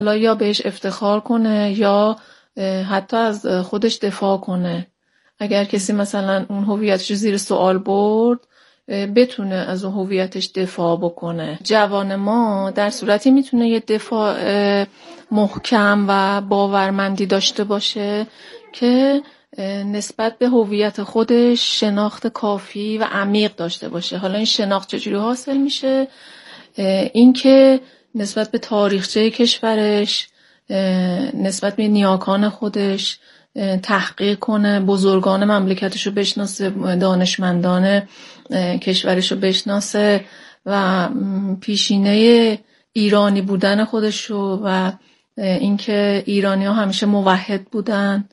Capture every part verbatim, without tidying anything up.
حالا یا بهش افتخار کنه یا حتی از خودش دفاع کنه. اگر کسی مثلا اون هویتش زیر سوال برد بتونه از اون هویتش دفاع بکنه. جوان ما در صورتی میتونه یه دفاع محکم و باورمندی داشته باشه که نسبت به هویت خودش شناخت کافی و عمیق داشته باشه. حالا این شناخت چجوری حاصل میشه؟ این که نسبت به تاریخچه کشورش، نسبت به نیاکان خودش تحقیق کنه، بزرگان مملکتش رو بشناسه، دانشمندان کشورش رو بشناسه و پیشینه ایرانی بودن خودش رو و اینکه ایرانی ها همیشه موحد بودن،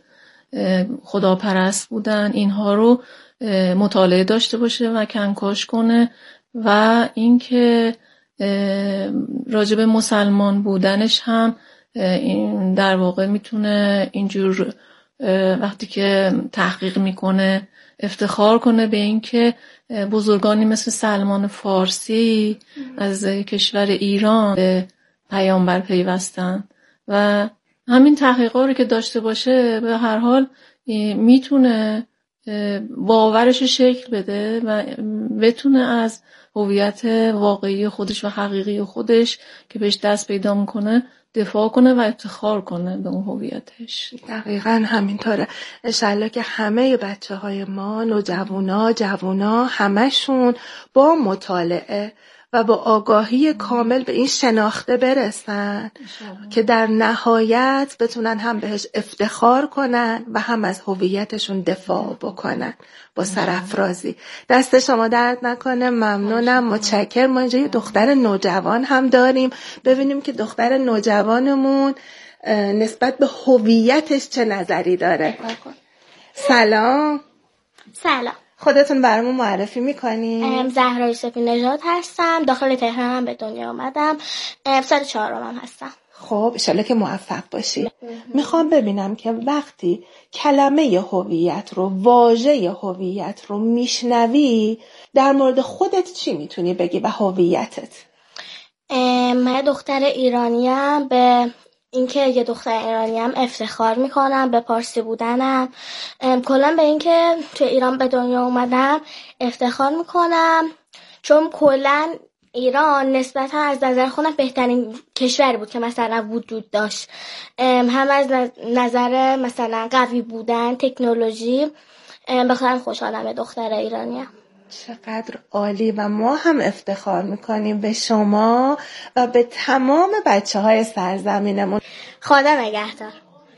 خداپرست بودن، اینها رو مطالعه داشته باشه و کنکاش کنه و اینکه راجب مسلمان بودنش هم این در واقع میتونه اینجور وقتی که تحقیق میکنه افتخار کنه به اینکه بزرگانی مثل سلمان فارسی از کشور ایران به پیامبر پیوستن و همین تحقیقات رو که داشته باشه به هر حال میتونه باورش شکل بده و بتونه از هویت واقعی خودش و حقیقی خودش که بهش دست پیدا میکنه دفاع کنه و افتخار کنه به اون هویتش. دقیقاً همینطوره. انشالله که همه بچه های ما، نوجوانا، جوانا، همشون با مطالعه و با آگاهی کامل به این شناخته برسن که در نهایت بتونن هم بهش افتخار کنن و هم از هویتشون دفاع بکنن با سرافرازی. دست شما درد نکنه. ممنونم، متشکرم. ما اینجا یه دختر نوجوان هم داریم، ببینیم که دختر نوجوانمون نسبت به هویتش چه نظری داره. سلام. سلام. خودتون برامون معرفی میکنی؟ زهرا یوسفی نژاد هستم. داخل تهران به دنیا آمدم. سال چهارمم هستم. خب انشالله که موفق باشی. میخوام ببینم که وقتی کلمه هویت رو، واژه هویت رو میشنوی در مورد خودت چی میتونی بگی و هویتت؟ من دختر ایرانیم، به اینکه یه دختر ایرانیم افتخار میکنم، به پارسی بودنم، کلا به اینکه تو ایران به دنیا اومدم افتخار میکنم، چون کلا ایران نسبتا از نظر خودم بهترین کشوری بود که مثلا وجود داشت، هم از نظر مثلا قوی بودن، تکنولوژی. بخاطر خوشحالم دختر ایرانیم. چقدر عالی و ما هم افتخار میکنیم به شما و به تمام بچه های سرزمینمون. خدا نگهدار.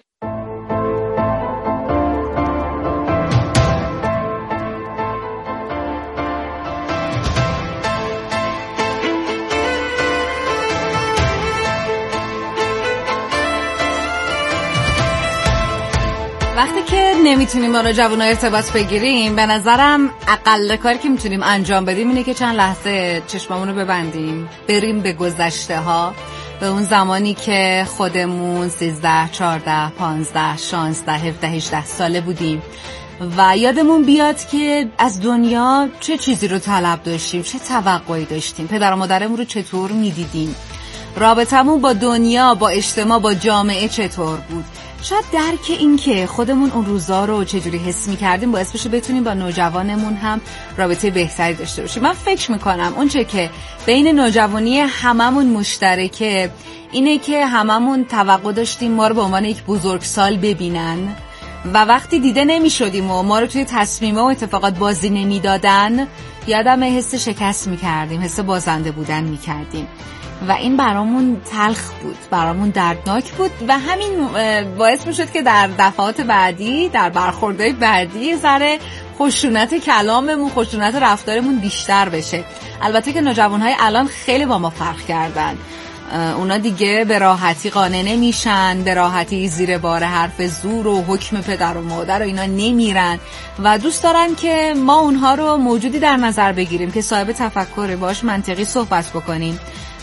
وقتی که نمیتونیم با جوونا ارتباط بگیریم، به نظرم اقل کاری که میتونیم انجام بدیم اینه که چند لحظه چشمامونو ببندیم، بریم به گذشته ها، به اون زمانی که خودمون سیزده، چهارده، پانزده، شانزده، هفده، هجده ساله بودیم و یادمون بیاد که از دنیا چه چیزی رو طلب داشتیم، چه توقعی داشتیم، پدر و مادرمون رو چطور میدیدیم، رابطمون با دنیا، با اجتماع، با جامعه چطور بود. شاید درک این که خودمون اون روزا رو چجوری حس می‌کردیم باعث بشه بتونیم با نوجوانمون هم رابطه بهتری داشته باشیم. من فکر می‌کنم اون چه که بین نوجوانی هممون مشترکه اینه که هممون توقع داشتیم ما رو به عنوان یک بزرگسال ببینن و وقتی دیده نمی‌شدیم و ما رو توی تصمیم‌ها و اتفاقات بازی نمی‌دادن، یادم حس شکست می‌کردیم، حس بازنده بودن می‌کردیم و این برامون تلخ بود، برامون دردناک بود و همین باعث میشد که در دفعات بعدی، در برخوردهای بعدی ذره خشونت کلاممون، خشونت رفتارمون بیشتر بشه. البته که نوجوانهای الان خیلی با ما فرق کردن. اونا دیگه به راحتی قانع نمیشن، به راحتی زیر بار حرف زور و حکم پدر و مادر و اینا نمیرن و دوست دارن که ما اونها رو موجودی در نظر بگیریم که صاحب تفکر باش منطقی صحبت بکنیم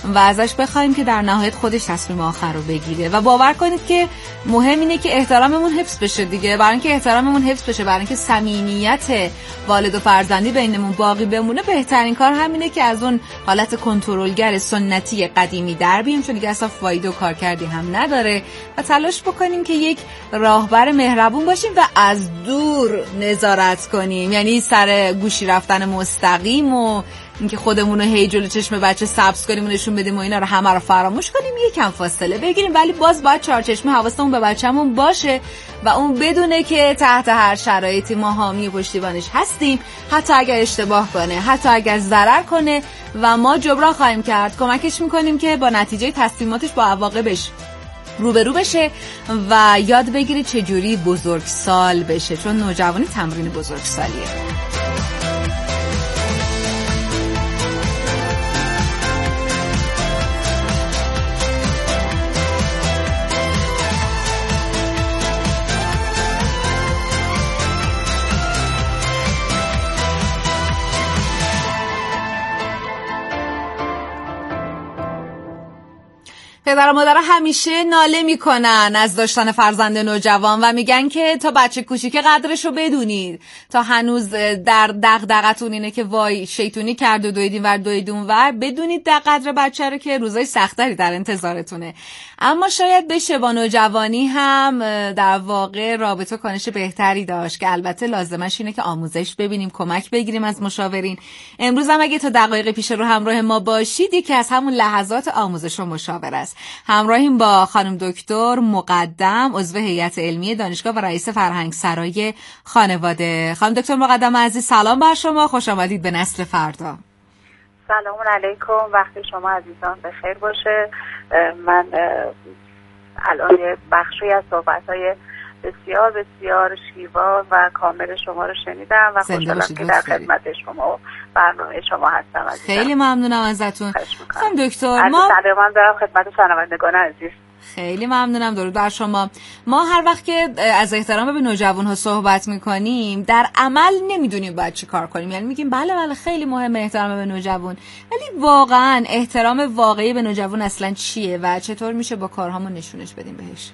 و ازش بخوایم که در نهایت خودش تصمیم آخر رو بگیره و باور کنید که مهم اینه که احتراممون حفظ بشه دیگه. برای اینکه احتراممون حفظ بشه، برای اینکه صمیمیت والد و فرزندی بینمون باقی بمونه، بهترین کار همینه که از اون حالت کنترلگر سنتی قدیمی در بیایم، چون دیگه اصلا فایده و کارکردی هم نداره و تلاش بکنیم که یک راهبر مهربون باشیم و از دور نظارت کنیم. یعنی سر گوشی رفتن مستقیم و اینکه خودمون رو هی جلو چشم بچه سبز کنیم و نشون بدیم و اینا رو همه رو فراموش کنیم، یکم فاصله بگیریم، ولی باز باید چارچشمه حواسمون به بچه‌مون باشه و اون بدونه که تحت هر شرایطی ما حامی و پشتیبانش هستیم، حتی اگر اشتباه کنه، حتی اگر ضرر کنه و ما جبران خواهیم کرد، کمکش میکنیم که با نتیجه تصمیماتش با عواقبش روبرو بشه و یاد بگیره چجوری بزرگسال بشه، چون نوجوانی تمرین بزرگسالیه. پدر و مادر همیشه ناله میکنن از داشتن فرزند نوجوان و میگن که تا بچه کوچیک قدرشو بدونید، تا هنوز در دغدغتون اینه که وای شیطونی کرد و دویدین ور دویدون ور، بدونید در قدر بچه رو که روزای سختری در انتظارتونه. اما شاید بشه با نوجوانی هم در واقع رابطه کنش بهتری داشت که البته لازمش اینه که آموزش ببینیم، کمک بگیریم از مشاورین. امروز هم اگه تا دقایق پیش رو همراه ما باشید، یکی از همون لحظات آموزش و مشاوره است. همراهیم با خانم دکتر مقدم، عضو هیئت علمی دانشگاه و رئیس فرهنگ سرای خانواده. خانم دکتر مقدم عزیز، سلام بر شما، خوش آمدید به نسل فردا. سلام علیکم، وقت شما عزیزان بخیر باشه. من الان بخشی از صحبت‌های بسیار بسیار شیوا و کامل شما رو شنیدم و خوشحالم که در خدمت شما و برنامه شما هستم عزیزم. خیلی ممنونم ازتون. خانم دکتر، ما سلام دارم خدمت شنوندگان عزیز. خیلی ممنونم، درود بر شما. ما هر وقت که از احترام به نوجوان‌ها صحبت می‌کنیم، در عمل نمی‌دونیم باید چی کار کنیم. یعنی میگیم بله بله خیلی مهمه احترام به نوجوان، ولی واقعاً احترام واقعی به نوجوان اصلاً چیه و چطور میشه با کارهامون نشونش بدیم بهش؟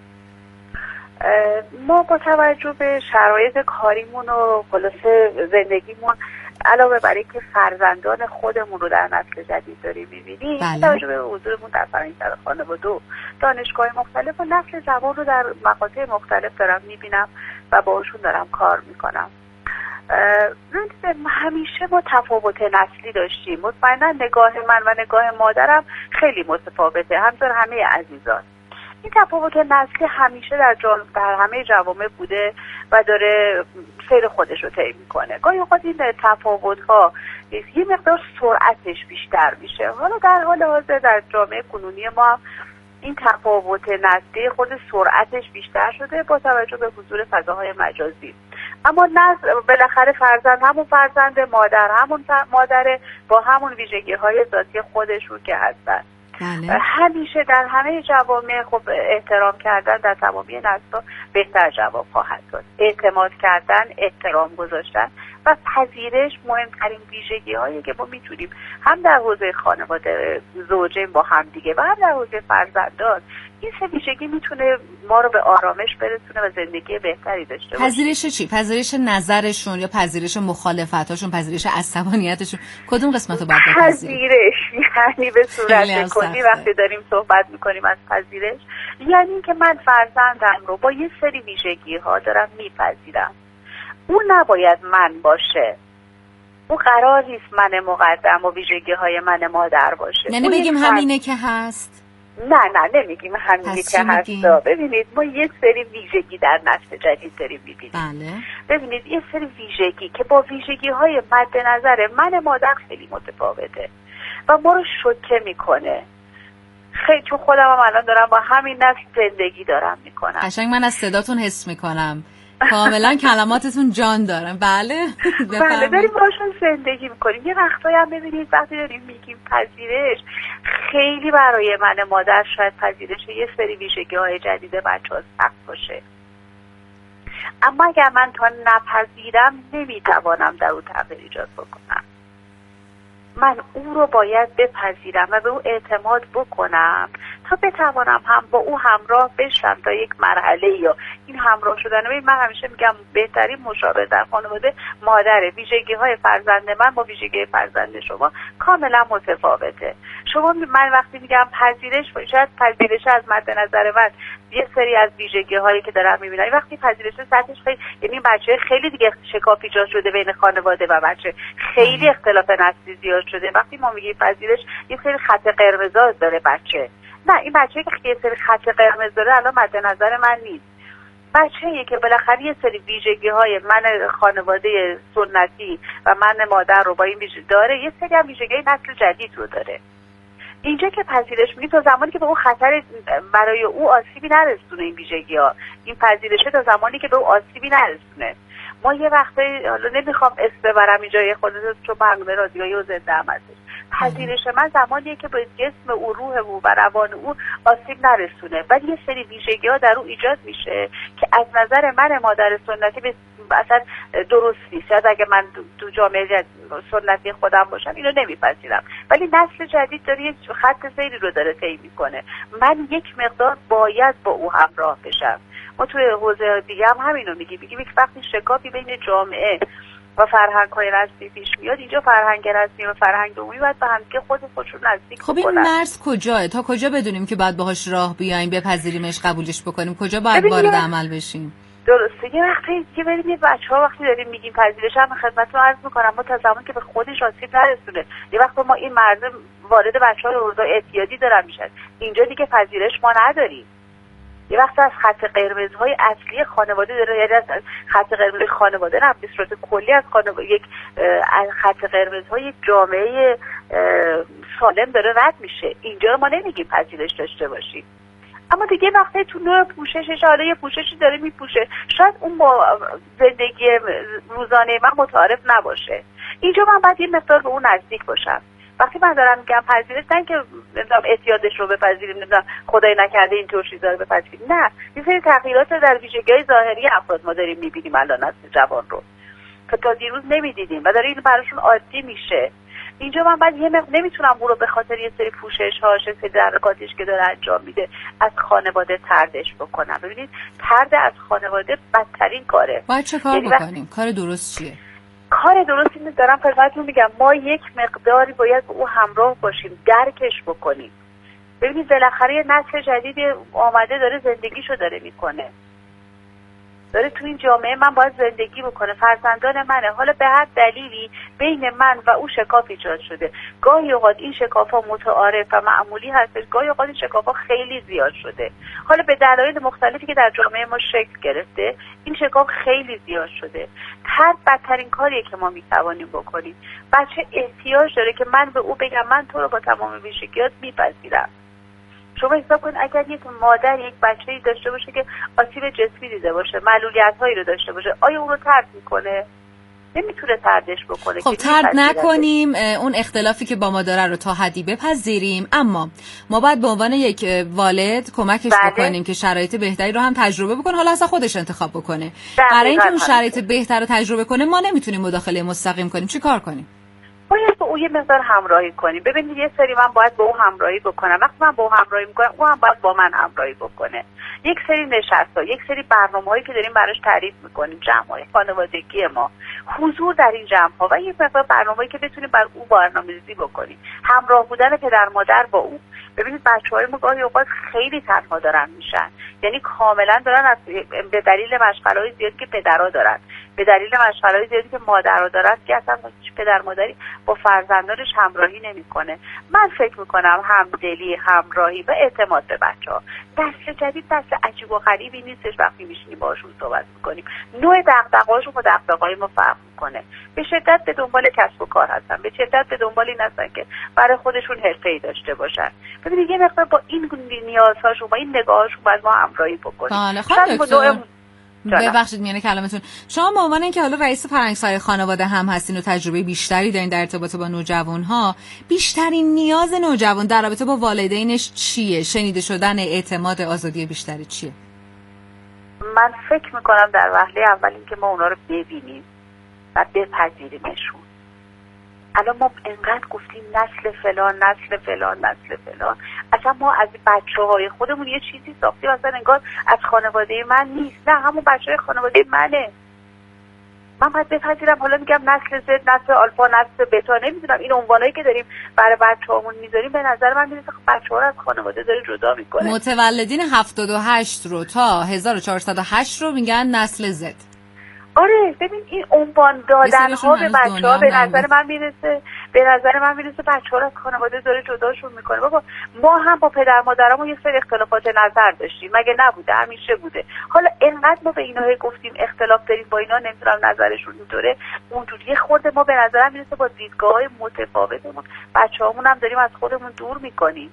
ما با توجه به شرایط کاریمون و خلاصه زندگیمون، علاوه بر اینکه فرزندان خودمون رو در نسل جدید داریم می‌بینیم، با توجه به حضورمون در فرهنگ‌سرای خانواده و دانشگاه مختلف و نسل جوان رو در مقاطع مختلف دارم می‌بینم و باهاشون دارم کار می‌کنم. همیشه ما تفاوت نسلی داشتیم. مطمئنا نگاه من و نگاه مادرم خیلی متفاوته، همطور همه عزیزان. این تفاوت نسلی همیشه در, جا... در همه جوامع بوده و داره سیر خودش رو طی میکنه. گاهی اوقات این تفاوت‌ها یه مقدار سرعتش بیشتر میشه. حالا در حال حاضر در جامعه کنونی ما هم این تفاوت نسلی خود سرعتش بیشتر شده با توجه به حضور فضاهای مجازی. اما نسل بالاخره فرزند همون فرزند، مادر همون مادره با همون ویژگی‌های ذاتی خودشون که هستن. بله. همیشه در همه جوامع خب احترام کردن در تمامی نسل‌ها بهتر جواب خواهد داد. اعتماد کردن، احترام گذاشتن و پذیرش مهمترین ویژگی‌هایی که ما میتونیم هم در حوزه خانواده زوجین با هم دیگه و هم در حوزه فرزندان، این سه ویژگی میتونه ما رو به آرامش برسونه و زندگی بهتری داشته باشه. پذیرش چی؟ پذیرش نظرشون یا پذیرش مخالفتاشون، پذیرش عصبانیتشون، کدوم قسمت رو باید بپذیریم؟ پذیرش یعنی به صورت کلی وقتی داریم صحبت میکنیم از پذیرش، یعنی که من فرزندم رو با یه سری ویژگی‌ها دارم میپذیرم. اون نباید من باشه. اون قرار نیست من مقدم و ویژگی‌های من مادر باشه. یعنی بگیم همینه که هست؟ نه نه نمیگیم همینه که هست. ببینید ما یه سری ویژگی در نسل جدید داریم میبینیم. بله. ببینید یه سری ویژگی که با ویژگی‌های مد نظر من مادر خیلی متفاوته و ما رو شوکه میکنه. خیلی چون خودم هم الان دارم با همین نسل زندگی دارم میکنم. قشنگ من از صداتون حس میکنم کاملا کلماتتون جان دارن. بله بله داریم باشون زندگی میکنیم. یه وقتایی هم ببینید وقتی داریم میگیم پذیرش، خیلی برای من مادر شاید پذیرش یه سری ویژگی‌های جدید بچه‌ها سخت باشه، اما اگر من تا نپذیرم نمیتوانم در اون تغییر ایجاد بکنم. من او رو باید بپذیرم و به او اعتماد بکنم تا بتوانم هم با او همراه بشم تا یک مرحله. یا این همراه شدن، من همیشه میگم بهترین مشاور در خانواده مادره. ویژگی های فرزند من با ویژگی فرزند شما کاملا متفاوته. شما من وقتی میگم پذیرش، شاید پذیرش از مد نظر من یه سری از ویژگی هایی که دارم میبینم، وقتی پذیرش سطحش خیلی، یعنی بچه خیلی دیگه شکاف ایجاد شده بین خانواده و بچه، خیلی اختلاف نسلی زیاد شده. وقتی ما میگیم پذیرش یه سری خط قرمز داره بچه، نه این بچه‌ای که یه سری خط قرمز داره الان مد نظر من نیست. بچه‌ای که بالاخره یه سری ویژگی‌های من خانواده سنتی و من مادر رو با این ویژگی داره، یه سری هم ویژگی نسل جدید رو داره. اینجا که پذیرش میگیم تا زمانی که به اون خطر برای او آسیبی نرسونه، این ویژگی‌ها، این پذیرشه تا زمانی که به او آسیبی نرسونه. ما یه وقتی، حالا نمیخوام اسم ببرم اینجا، یه خودت چون برنامه رادیویی و زنده هم هستش، پذیرش من زمانیه که به جسم او، روح او و روان او آسیب نرسونه، ولی یه سری ویژگی‌ها در او ایجاد میشه که از نظر من مادر سنتی به اصلا درست نیست. شاید اگه من تو جامعه سنتی خودم باشم اینو نمیپذیرم، ولی نسل جدید داره یه خط سیری رو داره طی میکنه. من یک مقدار باید با او همراه بشم. ما توی حوزه دیگه هم همینو میگیم، میگیم یک وقتی شکافی بین جامعه و فرهنگ‌های رسمی پیش میاد، اینجا فرهنگ رسمی و فرهنگ عمومی باید به هم که خود خودشون نزدیک خب این مرز کجاه؟ تا کجا بدونیم که باید باهاش راه بیایم، بپذیریمش، قبولش بکنیم؟ کجا باید وارد عمل بشیم؟ درسته. یه وقتی که بریم یه بچه‌ها وقتی داریم میگیم پذیرش، هم خدمتتون عرض می‌کنم ما تا زمانی که به خودش آسیب نرسونه، یه وقت ما این مرز وارد بچه‌ها روزا اعتیادی دارن میشن، اینجا دیگه پذیرش ما نداریم. یه وقت از خط قرمزهای اصلی خانواده داره، یعنی از خط قرمز خانواده نه، به صورت کلی از خانواده یک خط قرمزهای جامعه سالم داره رد میشه. اینجا رو ما نمیگیم پذیرش داشته باشیم، اما دیگه وقتی تو نوع پوششش، حالا یه پوششی داره میپوشه، شاید اون با زندگی روزانه من متعارف نباشه. اینجا من باید یه مقدار به اون نزدیک باشم. وقتی من دارم میگم پذیرش، نه که نمیدونم اعتیادش رو بپذیریم، نمیدونم خدای نکرده اینطور چیزا رو بپذیریم، نه، یه سری تغییرات در ویژگی‌های ظاهری افراد ما داریم میبینیم الان نسل جوان رو که تا دیروز نمیدیدیم و داره این براشون عادی میشه. اینجا من بعد یه مقدار نمیتونم اون رو به خاطر یه سری پوشش‌هاش، یه سری حرکاتش که داره انجام میده از خانواده طردش بکنم. ببینید طرد از خانواده بدترین کاره. باید چه کار یعنی بکنیم؟ وقت... کار درست چیه؟ کار درست اینه، دارم خدمتتون میگم، ما یک مقداری باید با او همراه باشیم، درکش بکنیم. ببینید بالاخره یه نسل جدید آمده داره زندگیشو داره میکنه، داره تو این جامعه من باید زندگی بکنه، فرزندان منه. حالا به هر دلیلی بین من و او شکاف ایجاد شده، گاهی اوقات این شکاف ها متعارف و معمولی هستش، گاهی اوقات این شکاف ها خیلی زیاد شده، حالا به دلایل مختلفی که در جامعه ما شکل گرفته این شکاف خیلی زیاد شده. هر بدترین کاریه که ما میتوانیم بکنیم. بچه احتیاج داره که من به او بگم من تو رو با تمام ویژگیات میپذیرم. شما حساب کن اگر یک مادر یک بچه‌ای داشته باشه که آسیب جسمی دیده باشه، معلولیت‌هایی رو داشته باشه، آیا اون رو طرد میکنه؟ نمیتونه طردش بکنه. خب طرد نکنیم، اون اختلافی که با ما داره رو تا حدی بپذیریم، اما ما باید به عنوان یک والد کمکش بله. بکنیم که شرایط بهتری رو هم تجربه بکنه، حالا اصلا خودش انتخاب بکنه. برای اینکه اون شرایط بهتر رو تجربه کنه ما نمیتونیم مداخله مستقیم کنیم. چی کار کنیم؟ باید با او یه مقدار همراهی کنیم. ببینید یه سری من باید با او همراهی بکنم، وقتی من با او همراهی میکنم او هم باید با من همراهی بکنه. یک سری نشست‌ها، یک سری برنامه‌هایی که داریم براش تعریف میکنیم، جمع‌های خانوادگی ما، حضور در این جمع‌ها و یک مقدار برنامه‌ای که بتونیم بر او برنامه‌ریزی بکنیم، همراه بودن پدر مادر با او. ببینید بچه‌های ما گاهی اوقات خیلی تنها دارن میشن، یعنی کاملا دارن از به دلیل مشغله‌های زیادی که پدرها دارن، به دلیل مشغله‌های زیادی که مادرها دارن که اصلا پدر مادری با فرزندانش همراهی نمیکنه. من فکر میکنم همدلی، همراهی و اعتماد به بچه‌ها. نسل جدید نسل عجیب و غریبی نیستش. وقتی میشینیم باشون صحبت میکنیم نوع دغدغه‌هاشون با دغدغه‌های ما فرق میکنه. به شدت به دنبال کسب و کار هستن، به شدت به دنبال این هستن که برای خودشون حرفه‌ای داشته باشن. ببینید یه مقدار با این نیازهاشون، با این نگاهاشون باید ما همراهی بکنیم. ببخشید میانه کلامتون، شما به عنوان اینکه حالا رئیس فرهنگسرای خانواده هم هستین و تجربه بیشتری دارین در ارتباط با نوجوان‌ها، بیشترین نیاز نوجوان در رابطه با والدینش چیه؟ شنیده شدن، اعتماد، آزادی بیشتری چیه؟ من فکر میکنم در وهله اول این که ما اونا رو ببینیم و بپذیریمشون. الان ما انقدر گفتیم نسل فلان نسل فلان نسل فلان، اصلا ما از بچه های خودمون یه چیزی ساختیم اصلا انگار از خانواده من نیست. نه، همون بچه های خانواده منه. من باید بپذیرم. حالا میگم نسل زد، نسل آلفا، نسل بتا، نمیدونم این عنوانایی که داریم برای بچه‌هامون میذاریم به نظر من میرسه بچه‌ها رو از خانواده داره جدا میکنه. متولدین هفتاد و هشت رو تا هزار و چهارصد و هشت رو میگن نسل زد. آره ببین این عنوان دادن ها به بچه‌ها به نظر من میرسه به نظر من میرسه بچه‌ها رو از خانواده داره جداشون میکنه. بابا ما هم با پدر مادرامون یه سری اختلافات نظر داشتیم، مگه نبوده؟ همیشه بوده. حالا انقدر ما به اینا گفتیم اختلاف داریم با اینا، نمیدونم نظرشون اینطوره اونجوری، خورده ما به نظرم میرسه با دیدگاه‌های متفاوتمون بچه‌هامون هم داریم از خودمون دور میکنیم.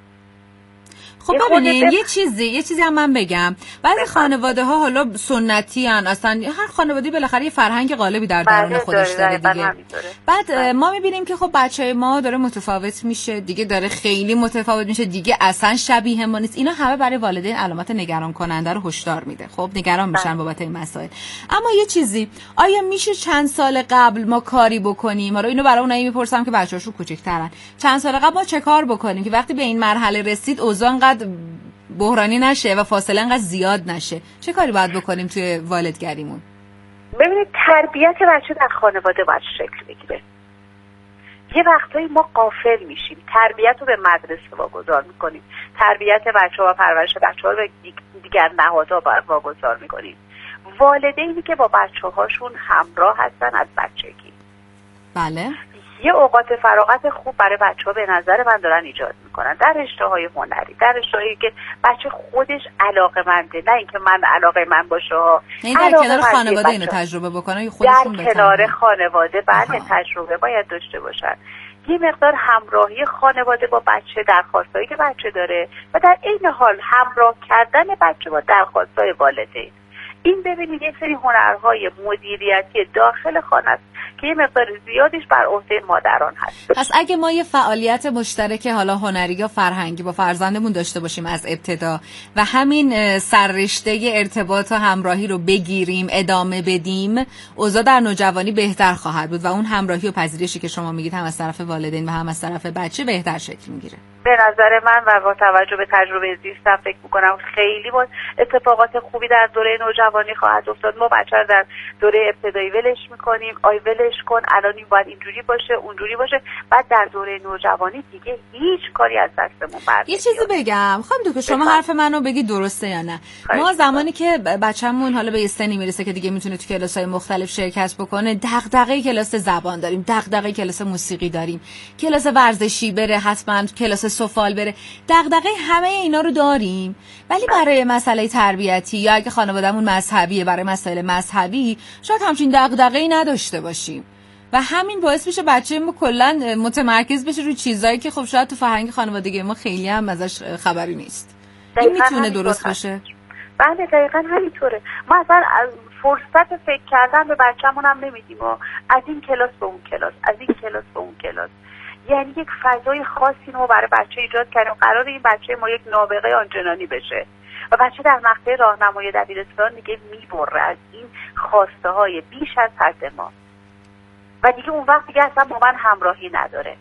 خب ببینین یه چیزی یه چیزی هم من بگم، بعضی خانواده ها حالا سنتی ان، اصلا هر خانواده‌ای بالاخره یه فرهنگ غالبی در درون خودش داره دیگه. بعد ما میبینیم که خب بچهای ما داره متفاوت میشه دیگه، داره خیلی متفاوت میشه دیگه، اصلا شبیه ما نیست. اینا همه برای والدین علامت نگران کننده رو هشدار میده. خب نگران میشن بابت این مسائل. اما یه چیزی، آیا میشه چند سال قبل ما کاری بکنیم؟ حالا اینو برای اونایی میپرسم که بچه‌هاشون کوچیک‌ترن. چند سال قبل ما چه کار بکنیم که وقتی به این مرحله رسید اوضاع بحرانی نشه و فاصله انقدر زیاد نشه؟ چه کاری باید بکنیم توی والدگریمون؟ ببینید تربیت بچه در خانواده باید شکل بگیره. یه وقتایی ما غافل میشیم، تربیت رو به مدرسه واگذار میکنیم، تربیت بچه ها و پرورش بچه ها رو به دیگر نهادها واگذار میکنیم. والدینی که با بچه هاشون همراه هستن از بچگی، بله، یه اوقات فراغت خوب برای بچه‌ها به نظر من دارن ایجاد میکنن در رشته‌های هنری، در رشته‌هایی که بچه خودش علاقه‌منده، نه اینکه من علاقه من باشه، نه در کنار خانواده اینو تجربه بکنن، خودشون در کنار خانواده بله تجربه باید داشته باشن. یه مقدار همراهی خانواده با بچه، درخواستایی که بچه داره و در عین حال همراه کردن بچه با درخواستای والدین. این ببینید یک سری هنرهای مدیریتی داخل خانه است که یه مقدار زیادیش بر عهده مادران هست. پس اگه ما یه فعالیت مشترک حالا هنری یا فرهنگی با فرزندمون داشته باشیم از ابتدا و همین سررشته ارتباط و همراهی رو بگیریم ادامه بدیم، اوضاع در نوجوانی بهتر خواهد بود و اون همراهی و پذیرشی که شما میگید هم از طرف والدین و هم از طرف بچه بهتر شکل میگیره. به نظر من و با توجه به تجربه زیستم فکر میکنم خیلی با اتفاقات خوبی در دوره نوجوانی خواهد افتاد. ما بچه رو در دوره ابتدایی ولش میکنیم، آی ولش کن، الان این باید اینجوری باشه اونجوری باشه، بعد در دوره نوجوانی دیگه هیچ کاری از دستمون برنمیاد. یه چیزی بگم خانم دکتر، شما حرف منو بگی درسته یا نه؟ ما زمانی که بچه‌مون حالا به سنی میرسه که دیگه میتونه تو کلاس‌های مختلف شرکت بکنه، دغدغه کلاس زبان داریم، دغدغه کلاس موسیقی داریم، کلاس ورزشی بره، حتما کلاس سفال بره، دغدغه همه اینا رو داریم. ولی برای مسئله تربیتی یا اگه خانوادهمون مذهبیه، برای مسائل مذهبی شاید همچین دغدغه‌ای نداشته باشیم و همین باعث میشه بچه ما کلا متمرکز بشه روی چیزایی که خب شاید تو فرهنگ خانوادگی ما خیلی هم ازش خبری نیست. این میتونه درست باشه؟ بله دقیقاً همینطوره. ما اصلا از فرصت فکر کردن به بچه‌مون هم نمیدیم و از این کلاس به اون کلاس، از این کلاس به اون کلاس. یعنی یک فضای خاصی رو برای بچه ایجاد کردیم. قراره این بچه ما یک نابغه آنچنانی بشه و بچه در مقطع راهنمای دبیرستان دیگه میبره از این خواسته های بیش از حد ما و دیگه اون وقت دیگه اصلا با من همراهی نداره.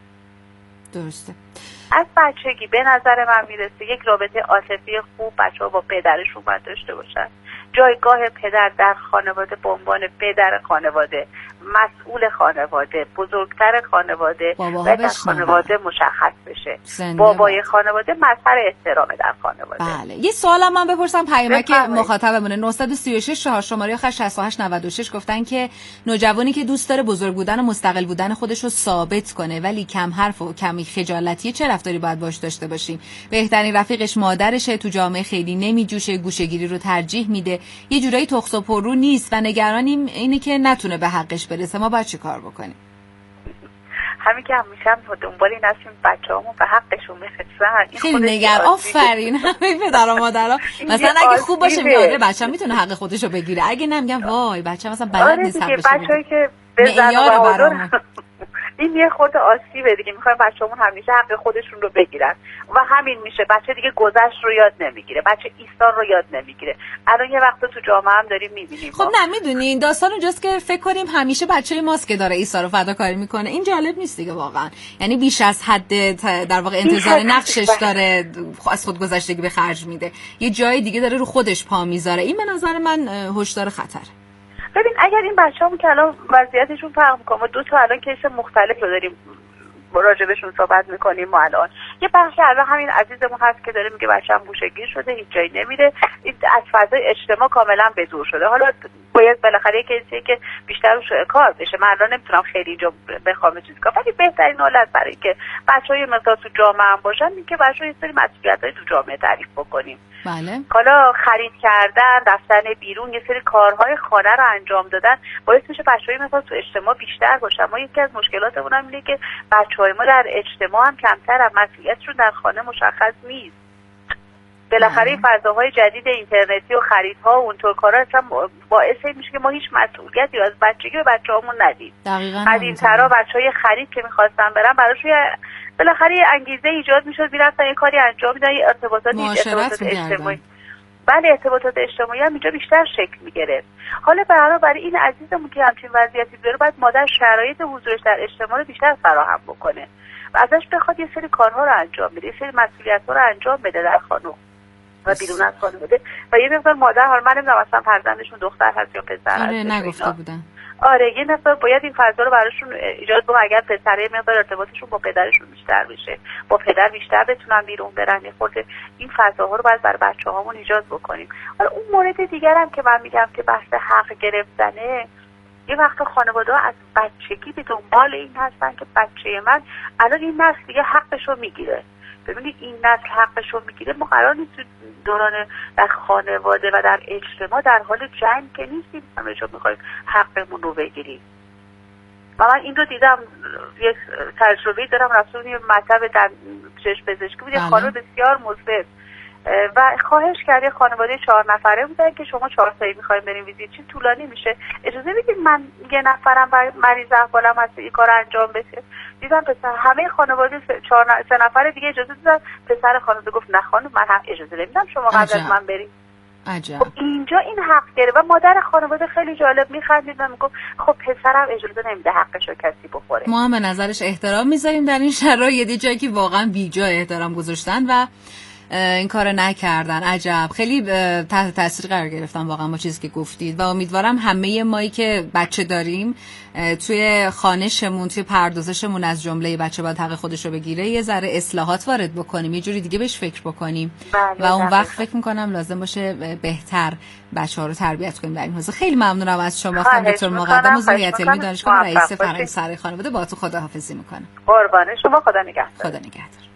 درسته. از بچگی به نظر من میرسه یک رابطه عاطفی خوب بچه‌ها با پدرشون باید داشته باشن. جایگاه پدر در خانواده به عنوان پدر خانواده، مسئول خانواده، بزرگتر خانواده و در خانواده مشخص بشه. بابای خانواده مظهر احترام در خانواده. بله. یه سوالم من بپرسم، پیامک مخاطبمونه نه سه شش چهار شماره آخر شصت و هشت نود و شش گفتن که نوجوانی که دوست داره بزرگ بودن و مستقل بودن خودش رو ثابت کنه ولی کم حرف و کمی خجالتی، چه رفتاری باید باش داشته باشیم؟ بهترین رفیقش مادرشه، تو جامعه خیلی نمیجوشه، گوشه‌گیری رو ترجیح میده، یه جورایی تخس و پرو نیست و نگرانیم اینه که نتونه به حقش برسه. ما باید چی کار بکنیم؟ همین که همیشه هم دنبال این هستیم بچه‌هامون به حقشون برسن. خیلی نگر آفرین همه پدر و مادرها مثلا اگه خوب باشه میگه بچه‌م میتونه حق خودشو بگیره، اگه نه میگم وای بچه‌م مثلا بلد نیست حقش. بچه‌ای که به زن و بهادر این یه خورده آسیبه دیگه. میخوایم بچه‌مون همیشه حق خودشون رو بگیرن و همین میشه بچه دیگه گذشت رو یاد نمیگیره، بچه ایستان رو یاد نمیگیره. الان یه وقتا تو جامعه هم داریم میبینیم. خب نه میدونین داستان اونجاست که فکر کنیم همیشه بچه ماست که داره عیسی رو فداکاری میکنه. این جالب نیست دیگه واقعا. یعنی بیش از حد در واقع انتظار نقشش داره از خود گذشتگی به خرج میده، یه جای دیگه داره رو خودش پا میذاره. این به نظر من هشدار خطر. ببین اگر این بچه‌هامون که الان وضعیتشون فرق میکنه، دو تا الان کیس مختلف رو داریم راجبشون صحبت میکنیم ما الان. یه بخش الان همین عزیزمون هست که داره میگه بچه‌م گوشه‌گیر شده، هیچ جایی نمیره، از فضای اجتماع کاملا به دور شده. حالا باید بالاخره کسی که بیشتر روش کار بشه. من الان نمیتونم خیلی اینجا بخوام چیزی کنم، ولی بهترین حالت برای اینکه بچه‌های مثلا تو جامعه هم باشن این که بچه‌ها یه سری مسئولیت‌های تو جامعه تعریف بکنیم. بله. حالا خرید کردن، رفتن بیرون، یه سری کارهای خانه رو انجام دادن باعث میشه بچه‌های مثلا تو اجتماع بیشتر باشن. ما یکی از مشکلاتمون هم اینه که بچه‌های ما در اجتماع هم کمتر از مسئولیتشون در خانه مشخص نیست. بالاخره این فضاهای جدید اینترنتی و خریدها و اونطور کارا اصلا باعث میشه که ما هیچ مسئولیتی از بچگی به بچه‌هامون ندیم. قدیم‌ترا بچه‌های خرید که می‌خواستن برن براش بالاخره یه انگیزه ایجاد میشد، میرفتن یه کاری انجام میدن، یه ارتباطات ارتباطات اجتماعی. بله ارتباطات اجتماعی هم اینجا بیشتر شکل میگرفت. حالا برای برای این عزیزمون که همچین وضعیتی داره باید مادر شرایط حضورش در اجتماع رو بیشتر فراهم بکنه و ازش بخواد یه سری کارها رو انجام بده، یه سری مسئولیت‌ها رو انجام بده در خانه و بیرون از خانواده. و یه مقدار مادر، حالا من نمیدونم اصلا فرزندشون دختر هست یا پسر هست. آره نگفته بودن. آره یه نفر باید این فضا رو براشون ایجاد بکنه. اگر پسره مقدار ارتباطشون با پدرشون بیشتر بشه، با پدر بیشتر بتونن بیرون برن، یه خورده این فضاها رو باید برای بچه‌هامون ایجاد بکنیم. حالا اون مورد دیگر هم که من میگم که بحث حق گرفتنه، یه وقت خانواده‌ها از بچگی به دنبال این هستن که بچه من الان این نسل دیگه حقش رو میگیره. ببینید این نسل حقش رو میگیره، ما قرار نیست دوران در خانواده و در اجتماع در حال جنگ که نیستیم، همه جا میخوایم حقمون رو بگیریم. و من این رو دیدم، یک تجربه دارم، رفتم یه مطب در چشم پزشکی بود، یه خانم بسیار مثبت و خواهش کرد، خانواده چهار نفره بودن که شما چهار تایی میخوایم بریم ویزیت، چی طولانی میشه، اجازه میدید من یه نفرم مریض احوالم هست این کار انجام بشه. دیدم پسر همه خانواده چهار سه نفر دیگه اجازه دادن، پسر خانواده گفت نه خانم من هم اجازه نمیدم شما قبل از من بریم. عجب. خب اینجا این حق گرفت و مادر خانواده خیلی جالب میخندید و میگفت خب پسرم اجازه نمیده حقشو کسی بخوره. ما هم به نظرش احترام میذاریم در این شرایط، جایی که واقعا بیجا احترام گذاشتن و این کار نکردن. عجب، خیلی تحت تاثیر قرار گرفتم واقعا با چیزی که گفتید و امیدوارم همه مایی که بچه داریم توی خانشمون، توی پردازشمون از جمله بچه باید حق خودش رو بگیره یه ذره اصلاحات وارد بکنیم، یه جوری دیگه بهش فکر بکنیم و اون وقت فکر میکنم لازم باشه بهتر بچه ها رو تربیت کنیم در این حوزه. خیلی ممنونم از شما خانم دکتر مقدم، عضویت علمی دانشگاه رئیس فرهنگ سرای خانواده. با تو خداحافظی میکنم. قربان شما، خدا نگهدار. خدا نگهدار.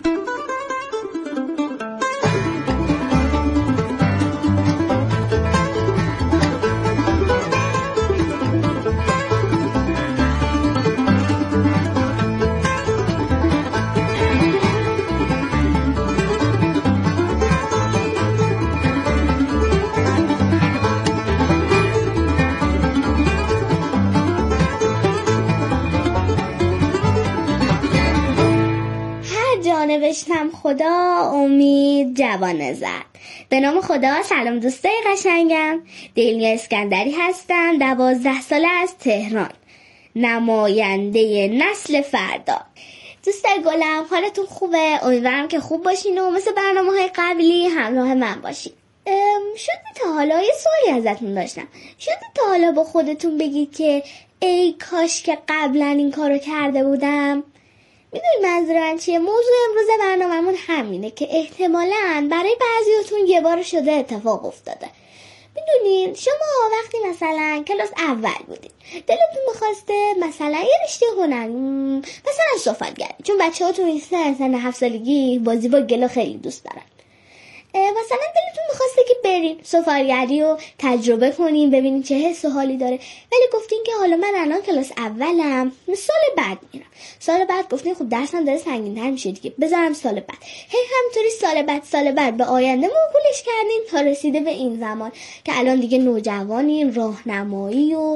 نوشتم خدا امید جوانه زد. به نام خدا. سلام دوستای قشنگم، دیلیا اسکندری هستم، دوازده ساله از تهران، نماینده نسل فردا. دوستای گلم حالتون خوبه؟ امیدوارم که خوب باشین و مثل برنامه‌های قبلی همراه من باشین. شده تا حالا یه سوالی ازتون داشتم، شده تا حالا با خودتون بگید که ای کاش که قبلا این کارو کرده بودم؟ میدونی منظورم چیه؟ موضوع امروز برنامه‌مون همینه که احتمالاً برای بعضیاتون یه بار شده اتفاق افتاده. میدونین شما وقتی مثلا کلاس اول بودین دلتون میخواسته مثلا یه رشته هنر، مثلا صحفتگری، چون بچه‌ها تو این سن هفت سالگی بازی با گلو خیلی دوست دارن، مثلا دلتون میخواسته که برین سفالگری رو تجربه کنین ببینین چه حس و حالی داره، ولی گفتین که حالا من الان کلاس اولم، سال بعد میرم. سال بعد گفتین خب درسم داره سنگین‌تر میشه دیگه، بذارم سال بعد. هی همینطوری سال بعد سال بعد به آینده موکولش کردین تا رسیده به این زمان که الان دیگه نوجوانین، راهنمایی و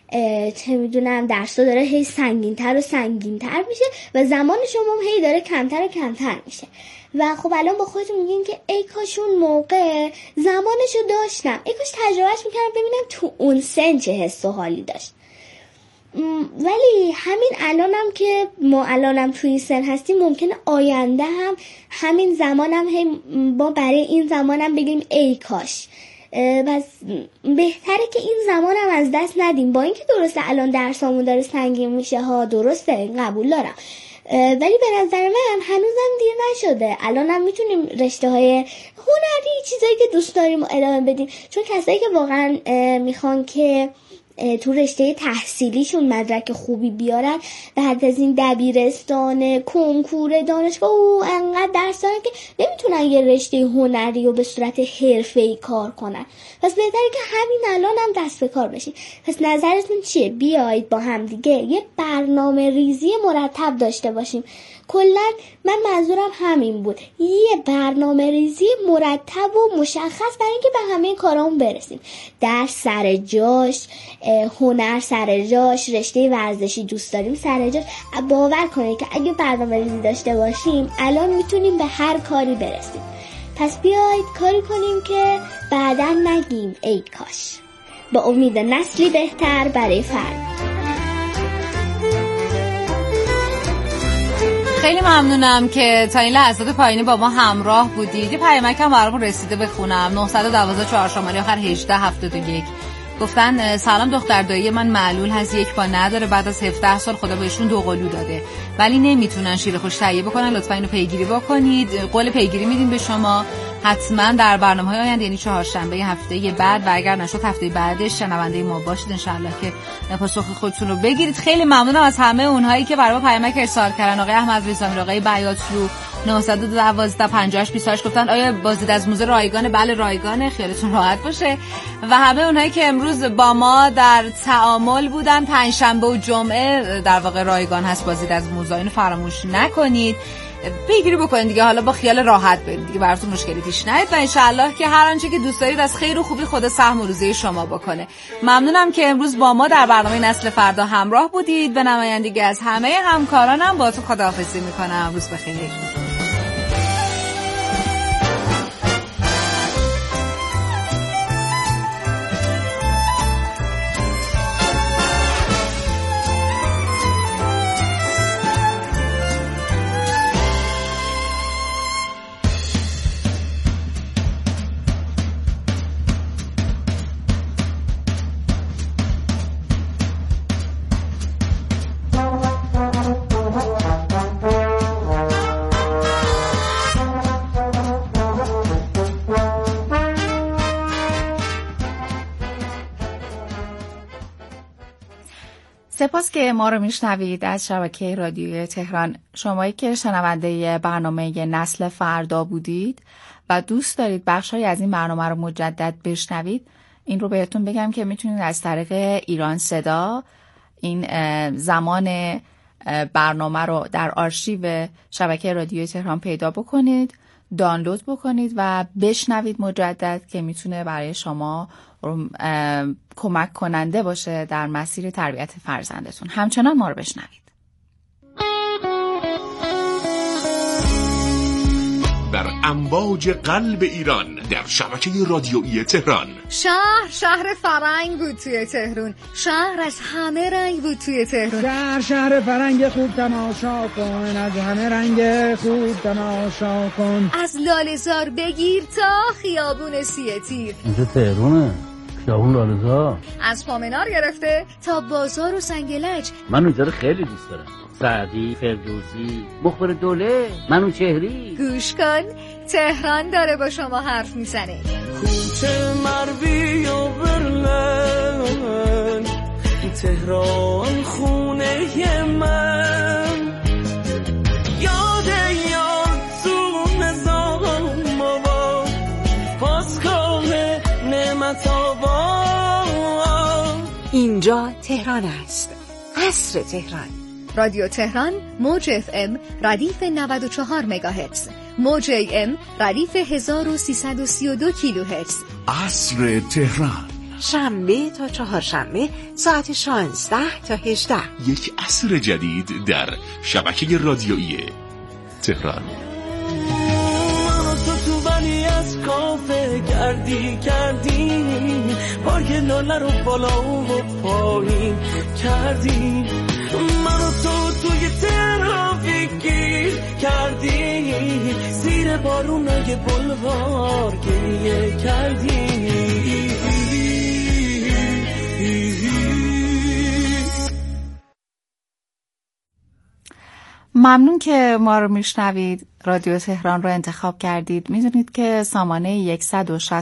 چه میدونم درسا داره هی سنگین‌تر و سنگین‌تر میشه و زمان شما هم هی داره کمتر و کمتر میشه و خب الان با خودتون میگین که ای کاش اون موقع زمانشو داشتم، ای کاش تجربهش میکردم ببینم تو اون سن چه حس و حالی داشت. ولی همین الانم که ما الانم توی این سن هستیم ممکنه آینده هم همین زمانم هم با برای این زمانم بگیم ای کاش. بس بهتره که این زمانم از دست ندیم. با اینکه درسته الان درسامون داره سنگین میشه ها، درسته، قبول دارم، ولی به نظر من هنوزم دیر نشده. الانم میتونیم رشته های هنری چیزایی که دوست داریم رو ادامه بدیم، چون کسایی که واقعا میخوان که تو رشته تحصیلیشون مدرک خوبی بیارن بعد از این دبیرستان، کنکور، دانشگاه و انقدر درس دارن که نمیتونن یه رشته هنری رو به صورت حرفه‌ای کار کنن. پس بهتره که همین الان هم دست به کار بشین. پس نظرتون چیه؟ بیایید با هم دیگه یه برنامه ریزی مرتب داشته باشیم. کلا من منظورم همین بود، یه برنامه ریزی مرتب و مشخص برای اینکه به همه کارامون برسیم. درس سر جاش، هنر سر جاش، رشته ورزشی دوست داریم سر جاش. باور کنید که اگه برنامه ریزی داشته باشیم الان میتونیم به هر کاری برسیم. پس بیایید کاری کنیم که بعداً نگیم ای کاش. با امید نسلی بهتر برای فرد. خیلی ممنونم که تا این لحظات پایینی با ما همراه بودید. یه پیامکم برامون رسیده بخونم. نه یک دو چهار شماره آخر هجده هفتاد و یک گفتن سلام دختر دایی من معلول هست، یک پا نداره، بعد از هفده سال خدا بهشون دو قلو داده ولی نمیتونن شیر خوش تهیه بکنن. لطفا اینو پیگیری بکنید. قول پیگیری میدیم به شما. حتما در برنامه‌های آینده یعنی چهارشنبه هفته بعد و اگر نشد هفته بعدش شنونده ما باشید ان شاءالله که پاسخ خودتون رو بگیرید. خیلی ممنونم از همه اونهایی که برای ما پیامک ارسال کردن. آقای احمد رضایی، آقای بیاتلو نه یک دو پنج هشت بیست و هشت گفتن آیا بازدید از موزه رایگان؟ بله رایگانه، خیالتون راحت باشه. و همه اونهایی که امروز با ما در تعامل بودن، پنجشنبه و جمعه در واقع رایگان هست بازدید از موزه، اینو فراموش نکنید. پیگیری بکنید دیگه، حالا با خیال راحت برید دیگه، براتون مشکلی پیش نیاد و انشالله که هر آنچه که دوست دارید از خیر و خوبی خود سهم و روزی شما بکنه. ممنونم که امروز با ما در برنامه نسل فردا همراه بودید. به نمایندگی از همه همکارانم باهاتون خداحافظی میکنم. روز بخیر. سپاس که ما رو میشنوید از شبکه رادیوی تهران. شمایی که شنونده برنامه نسل فردا بودید و دوست دارید بخشی از این برنامه رو مجدد بشنوید، این رو بهتون بگم که میتونید از طریق ایران صدا این زمان برنامه رو در آرشیو شبکه رادیوی تهران پیدا بکنید، دانلود بکنید و بشنوید مجدد که میتونه برای شما کمک کننده باشه در مسیر تربیت فرزندتون. همچنان ما رو بشنوید. در امواج قلب ایران در شبکه رادیویی تهران. شهر شهر فرنگ بود توی تهران، شهر از همه رنگ بود توی تهران. شهر شهر فرنگ خوب تماشا کن، از همه رنگ خوب تماشا کن. از لاله‌زار بگیر تا خیابون سیه تیر. اینجا تهرانه، خیابون لاله‌زار. از پامنار گرفته تا بازار و سنگلج. من اونجا رو خیلی دوست دارم. سعدی، فردوسی، مخبر دوله، منوچهری. گوش کن، تهران داره با شما حرف میزنه. کوچه مروی و برلن، تهران خونه من. یاد یاد تو نظام و پاسگاه نعمت آباد. اینجا تهران است، عصر تهران. رادیو تهران موج اف ام ردیف نود و چهار مگاهرتز، موج ای ام ردیف هزار و سیصد و سی و دو کیلوهرتز. عصر تهران. شنبه تا چهارشنبه ساعت شانزده تا هجده. یک عصر جدید در شبکه رادیویی تهران. تو بلی از کافه کردی کردی بارگ لاله رو بالا و پایین کردی، منو تو توی ترافیکی کردی، زیر بارونای بلوار گریه کردی. ممنون که ما رو میشنوید، رادیو تهران رو انتخاب کردید. میدونید که سامانه صد و شصت